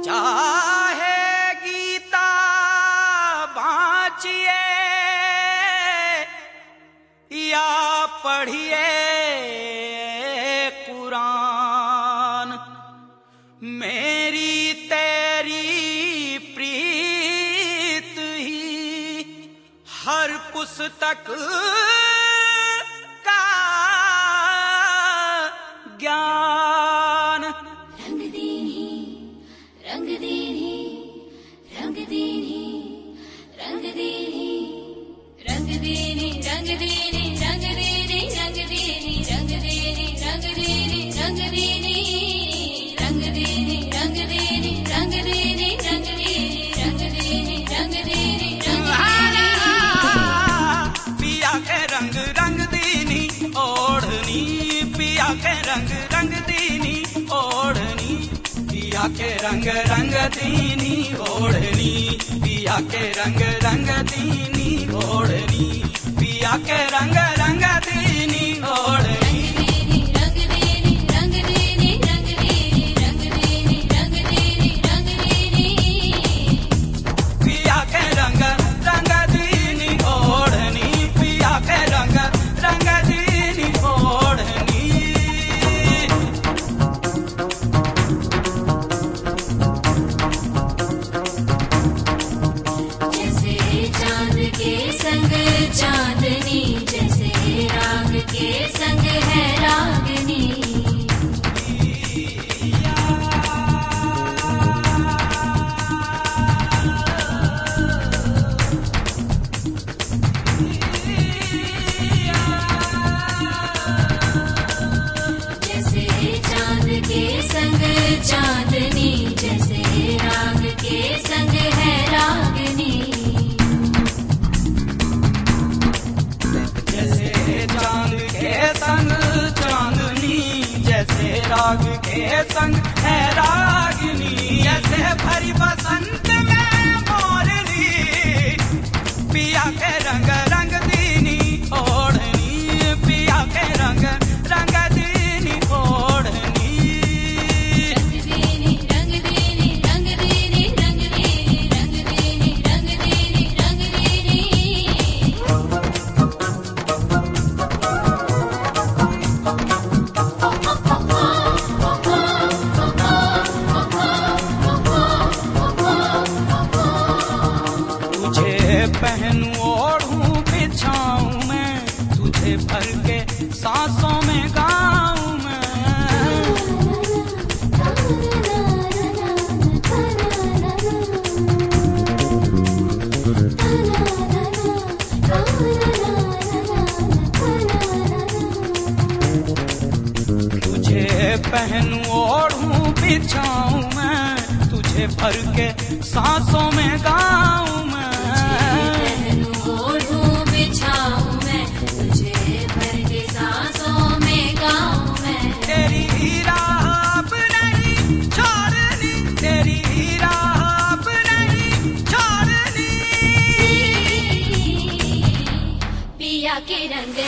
चाहे गीता बाँचिए या पढ़िए कुरान, मेरी तेरी प्रीत ही हर पुस्तक का ज्ञान। रंग दीनी रंग दीनी रंग दीनी रंग दीनी रंग दीनी रंग दीनी रंग दीनी रंग दीनी रंग दीनी रंग दीनी रंग दीनी रंग दीनी रंग दीनी रंग दीनी रंग दीनी रंग दीनी रंग दीनी पिया के रंग रंग दीनी ओढ़नी, पिया के रंग रंग दीनी ओढ़नी, पिया के रंग रंग दीनी ओढ़नी, पिया के रंग रंग दीनी ओढ़नी, पिया के रंग रंग दीनी ओढ़नी। रंग दीनी रंग दीनी रंग दीनी रंग दीनी रंग दीनी रंग दीनी पिया के रंग रंग दीनी ओढ़नी, पिया के रंग रंग दीनी ओढ़नी। जैसे चांद के संग चांदनी, जैसे राग के संग है रागनी। जैसे चांद के संग चांदनी, जैसे राग के संग है रागनी। जैसे चांद के संग चांदनी, जैसे राग के संग है रागिनी, ऐसे भरी बसंत में मोरनी, पिया के रंग रंग दीनी ओढ़नी, पिया के रंग रंग दीनी ओढ़नी। रंग दीनी रंग दीनी रंग दीनी रंग दीनी रंग दीनी रंग दीनी रंग तुझे पहनूं ओढ़ूं बिछाऊं मैं, तुझे भर के सांसों में गाऊं मैं। तुझे पहनूं ओढ़ूं बिछाऊं मैं, तुझे भर के सांसों में गाऊं मैं। ओढ़ूं बिछाऊं मैं, तुझे भर के सांसों में गाऊं मैं। तेरी राह अब नहीं छोड़नी, तेरी राह अब नहीं छोड़नी। पिया के रंग